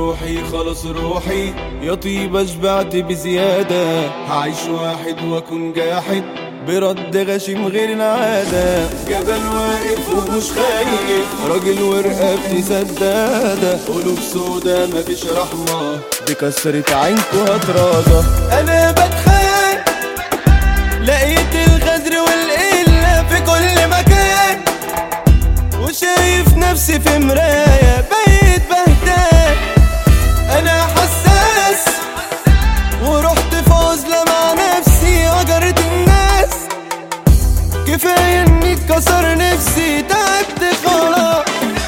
روحي خلص روحي يا طيبة شبعت بزيادة، هعيش واحد واكون جاحد برد غشيم غير العادة. جبل واقف ومش خايف، راجل ورقبتي سدادة، قلوب سودا مفيش رحمة، دي كسرت عينكوا هتراضى. انا بتخان لقيت الغدر والقلة في كل مكان، وشايف نفسي في مراية بقيت بهتان. انا حساس ورحت في عزلة مع نفسي، هجرت الناس كفاية اني اتكسر نفسي، تعبت خلاص.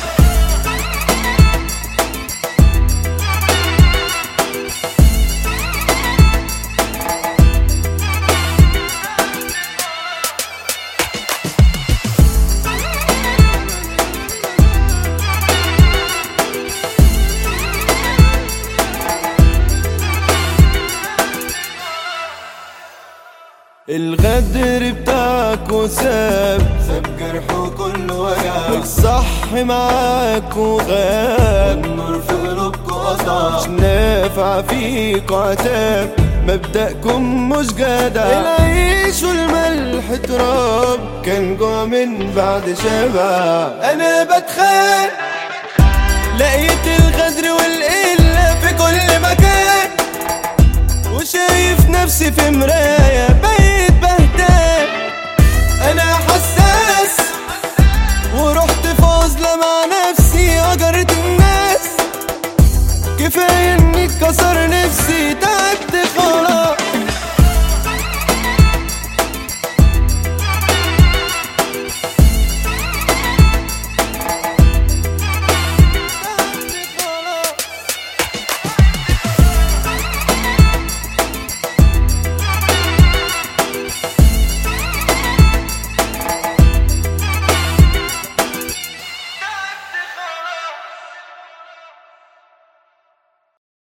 الغدر بتاعك وساب جرحه كله وجع، الصح معاك وغاب، والنور في قلوبكوا قطع، مش نافع فيكوا عتاب، مبدأكم مش جدع. العيش والملح تراب، كان جوع من بعد شبع. انا بتخان لقيت الغدر والقلة في كل مكان، وشايف نفسي في مراية